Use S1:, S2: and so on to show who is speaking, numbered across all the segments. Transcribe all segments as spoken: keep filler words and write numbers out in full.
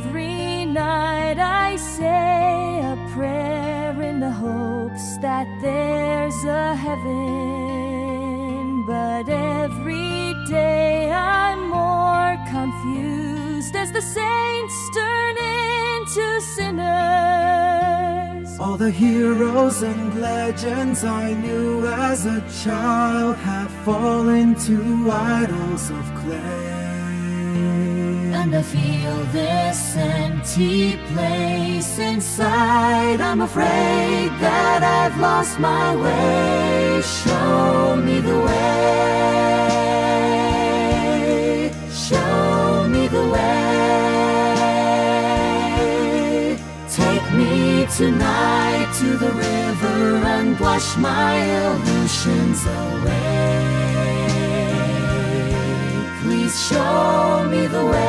S1: Every night I say a prayer in the hopes that there's a heaven. But every day I'm more confused as the saints turn into sinners.
S2: All the heroes and legends I knew as a child have fallen to idols of clay.
S1: And I feel this empty place inside. I'm afraid that I've lost my way. Show me the way. Show me the way. Take me tonight to the river and wash my illusions away. Please show me the way.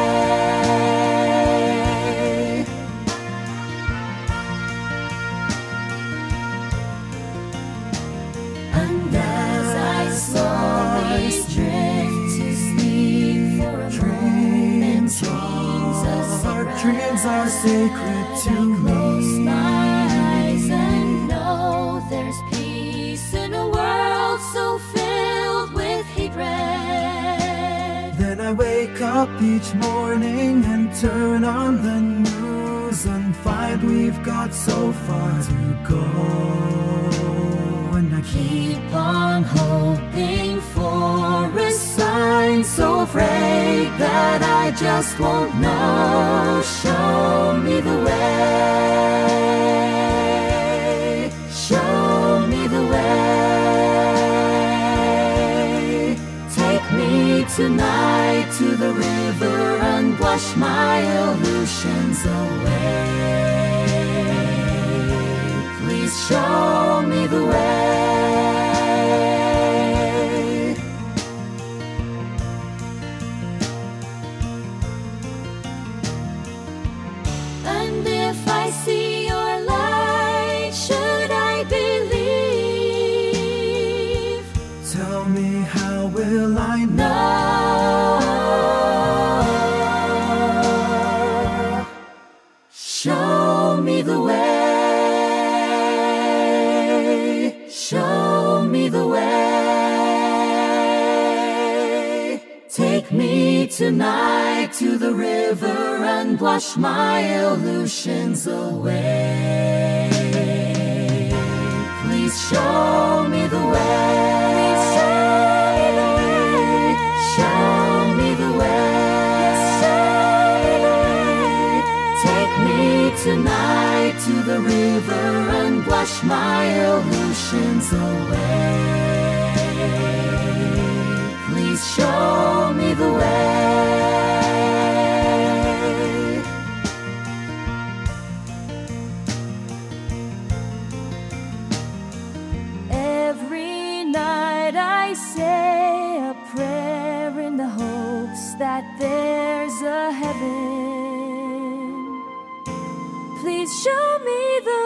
S1: And as I slowly drift to sleep for a moment, dreams
S2: Our dreams are sacred to
S1: close
S2: me.
S1: my eyes and know there's peace in a world so filled with hatred.
S2: Then I wake up each morning and turn on the news and find we've got so far to go. And I
S1: Keep on hoping for a sign, so afraid that I just won't know. Show me the way. Show me the way. Take me tonight to the river and wash my illusions away. Please show me the way. And if I see your light, should I believe?
S2: Tell me, how will I know?
S1: No. Show me the way. Show me the way. Take me tonight to the river and wash my illusions away. Please show me the way. Show me the way. Take me tonight to the river and wash my illusions away. Please show me the way. Every night I say a prayer in the hopes that there's a heaven. Please show me the